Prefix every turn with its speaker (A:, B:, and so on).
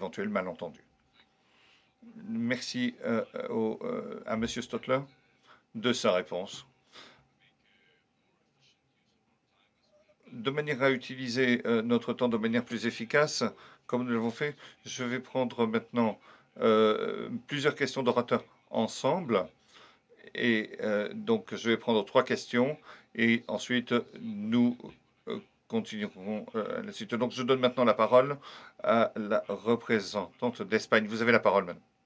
A: éventuels malentendus. Merci à Monsieur Stotler de sa réponse. De manière à utiliser notre temps de manière plus efficace, comme nous l'avons fait, je vais prendre maintenant plusieurs questions d'orateurs ensemble. Et donc, je vais prendre 3 questions et ensuite, nous continuerons la suite. Donc, je donne maintenant la parole à la représentante d'Espagne. Vous avez la parole, madame.